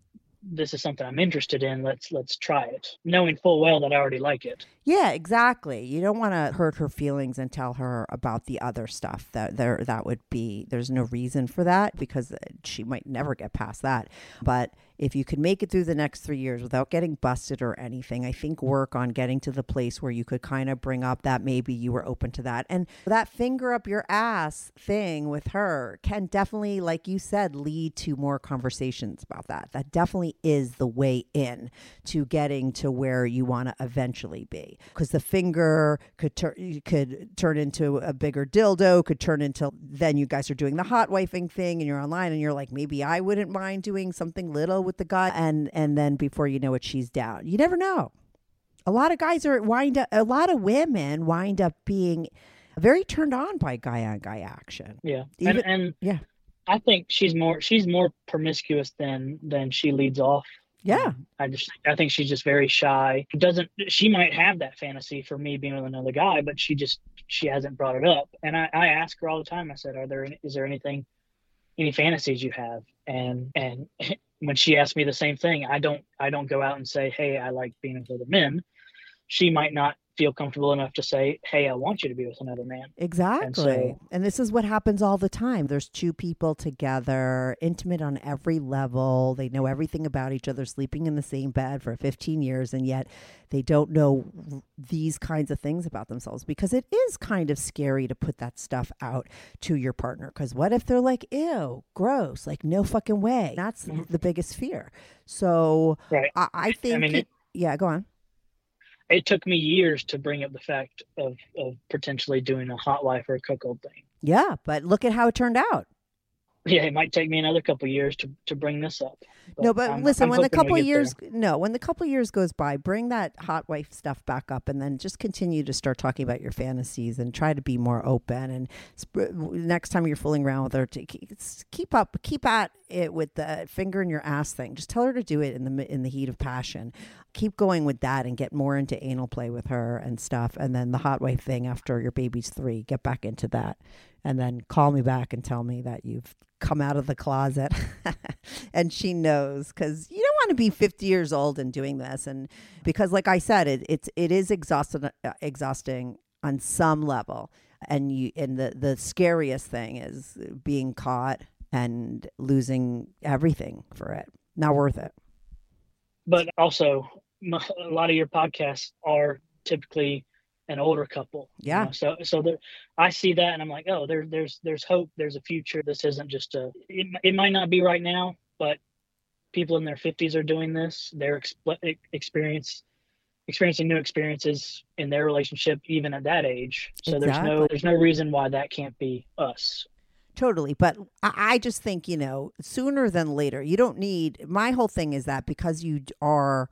this is something I'm interested in. Let's let's try it, knowing full well that I already like it. Yeah, exactly. You don't want to hurt her feelings and tell her about the other stuff. That there, that would be, there's no reason for that because she might never get past that. But if you could make it through the next three years without getting busted or anything, I think work on getting to the place where you could kind of bring up that maybe you were open to that. And that finger up your ass thing with her can definitely, like you said, lead to more conversations about that. That definitely is the way in to getting to where you want to eventually be. Because the finger could turn could turn into a bigger dildo, could turn into, then you guys are doing the hot wifing thing and you're online and you're like, maybe I wouldn't mind doing something little with the guy, and and then before you know it, she's down. You never know. A lot of guys are wind up, a lot of women wind up being very turned on by guy on guy action. Yeah, Even- and and yeah. I think she's more she's more promiscuous than than she leads off. Yeah. Um, I just I think she's just very shy. Doesn't she might have that fantasy for me being with another guy, but she just she hasn't brought it up. And I, I ask her all the time. I said, "Are there any, is there anything, any fantasies you have?" And and when she asked me the same thing, I don't I don't go out and say, hey, I like being with other men. She might not feel comfortable enough to say, hey, I want you to be with another man. Exactly. And, so, and this is what happens all the time. There's two people together, intimate on every level. They know everything about each other, sleeping in the same bed for fifteen years, and yet they don't know these kinds of things about themselves, because it is kind of scary to put that stuff out to your partner. Because what if they're like, ew, gross, like no fucking way? That's mm-hmm. the biggest fear. So right. I, I think, I mean, it, yeah, go on. It took me years to bring up the fact of, of potentially doing a hot wife or a cuckold thing. Yeah, but look at how it turned out. Yeah, it might take me another couple of years to, to bring this up. But no, but I'm, listen, I'm when the couple of years, there. no, when the couple of years goes by, bring that hot wife stuff back up, and then just continue to start talking about your fantasies and try to be more open. And sp- next time you're fooling around with her, to keep up, keep at it with the finger in your ass thing. Just tell her to do it in the in the heat of passion. Keep going with that and get more into anal play with her and stuff. And then the hot wife thing after your baby's three, get back into that. And then call me back and tell me that you've come out of the closet. And she knows, because you don't want to be fifty years old and doing this. And because, like I said, it, it's, it is exhausting, uh, exhausting on some level. And you, and the, the scariest thing is being caught and losing everything for it. Not worth it. But also, a lot of your podcasts are typically an older couple. Yeah. You know? So, so there, I see that and I'm like, oh, there, there's, there's hope. There's a future. This isn't just a, it, it might not be right now, but people in their fifties are doing this. They're exp- experience, experiencing new experiences in their relationship, even at that age. So Exactly. there's no, there's no reason why that can't be us. Totally. But I, I just think, you know, sooner than later, you don't need, my whole thing is that because you are,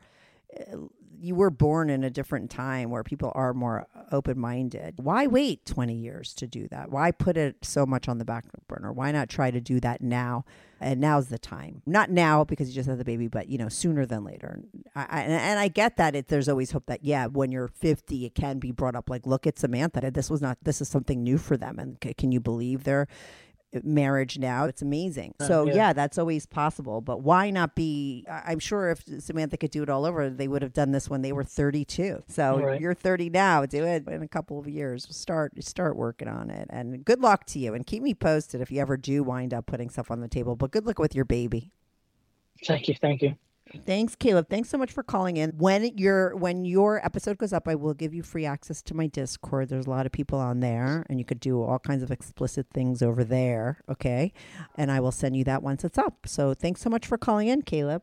you were born in a different time where people are more open-minded. Why wait twenty years to do that? Why put it so much on the back burner? Why not try to do that now? And now's the time. Not now because you just had the baby, but, you know, sooner than later. I, I, and I get that it, there's always hope that, yeah, when you're fifty, it can be brought up. Like, look at Samantha. This was not, this is something new for them. And c- can you believe they're marriage now? It's amazing. So yeah. yeah, that's always possible. But why not be, I'm sure if Samantha could do it all over, they would have done this when they were thirty-two. So right. You're thirty now, do it in a couple of years. Start start working on it. And good luck to you, and keep me posted if you ever do wind up putting stuff on the table. But good luck with your baby. Thank you. Thank you. Thanks, Caleb. Thanks so much for calling in. When your when your episode goes up, I will give you free access to my Discord. There's a lot of people on there, and you could do all kinds of explicit things over there, okay? And I will send you that once it's up. So thanks so much for calling in, Caleb.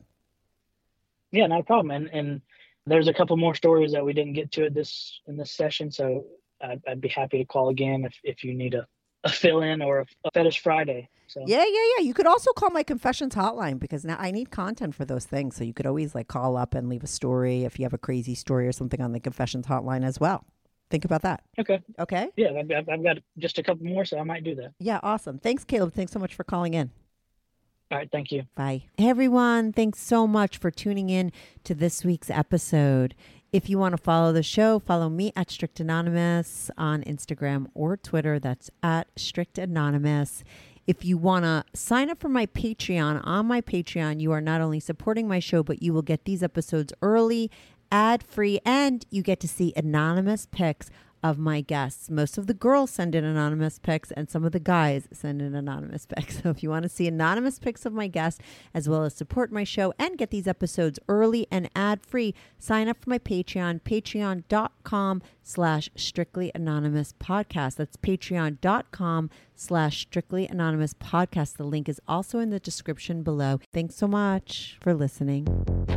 Yeah, not a problem. And and there's a couple more stories that we didn't get to at this in this session, so I'd, I'd be happy to call again if, if you need a, a fill-in or a, a Fetish Friday. So. Yeah, yeah, yeah. You could also call my confessions hotline, because now I need content for those things. So you could always like call up and leave a story if you have a crazy story or something on the confessions hotline as well. Think about that. Okay. Okay. Yeah, I've, I've got just a couple more, so I might do that. Yeah, awesome. Thanks, Caleb. Thanks so much for calling in. All right, thank you. Bye. Hey, everyone. Thanks so much for tuning in to this week's episode. If you want to follow the show, follow me at Strict Anonymous on Instagram or Twitter. That's at Strict Anonymous. If you want to sign up for my Patreon, on my Patreon, you are not only supporting my show, but you will get these episodes early, ad-free, and you get to see anonymous pics of my guests. Most of the girls send in anonymous pics, and some of the guys send in anonymous pics. So if you want to see anonymous pics of my guests, as well as support my show and get these episodes early and ad-free, sign up for my Patreon, patreon.com slash strictly anonymous podcast. That's patreon.com slash strictly anonymous podcast. The link is also in the description below. Thanks so much for listening.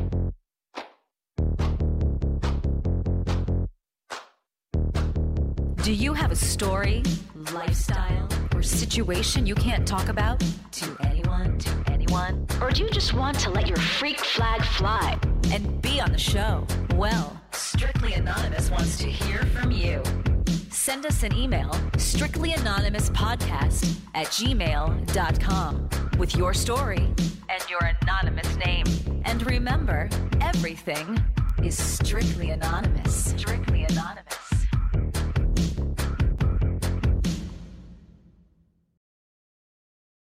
Do you have a story, lifestyle, or situation you can't talk about to anyone, to anyone? Or do you just want to let your freak flag fly and be on the show? Well, Strictly Anonymous wants to hear from you. Send us an email, strictlyanonymouspodcast at gmail dot com, with your story and your anonymous name. And remember, everything is strictly anonymous. Strictly Anonymous.